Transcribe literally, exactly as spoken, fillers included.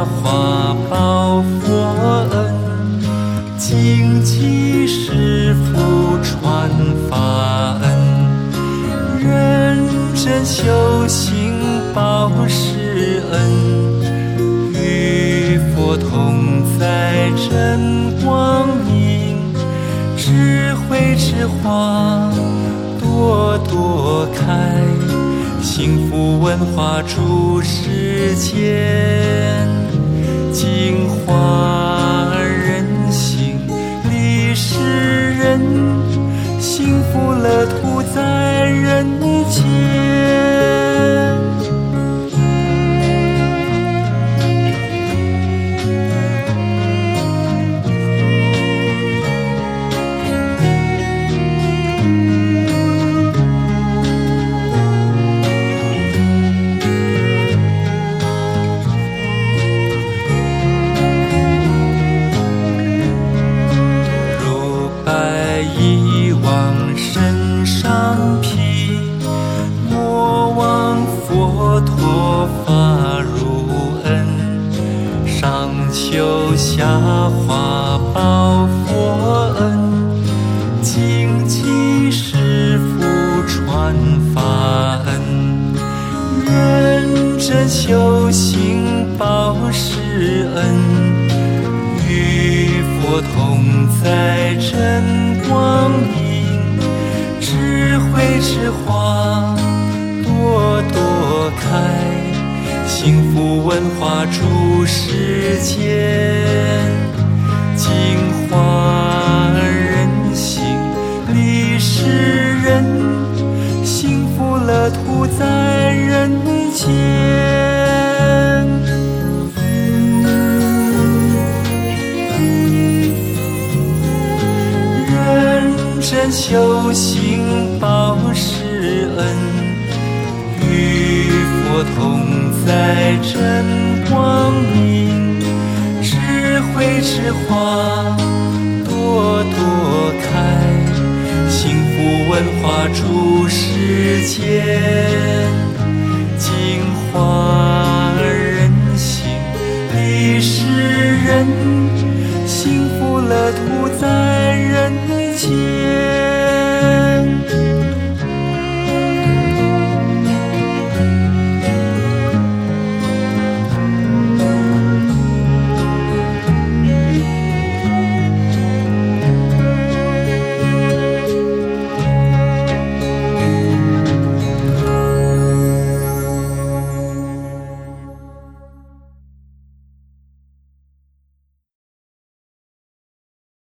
华报佛恩，精济师父传法恩，认真修行报师恩，与佛同在真光明，智慧之花朵朵开，幸福文化诸世间，净化人心，利世人，幸福乐土在人间。身上披，莫忘佛陀法如恩，上求下化报佛恩，精济师父传法恩，认真修行报师恩，与佛同在真光明，智慧之花朵朵开，幸福文化诸世间，净化人心，利世人，幸福乐土在人间。真修行报师恩，与佛同在真光明，智慧之花朵朵开，幸福文化诸世间，净化人心，利世人，幸福乐土在人间。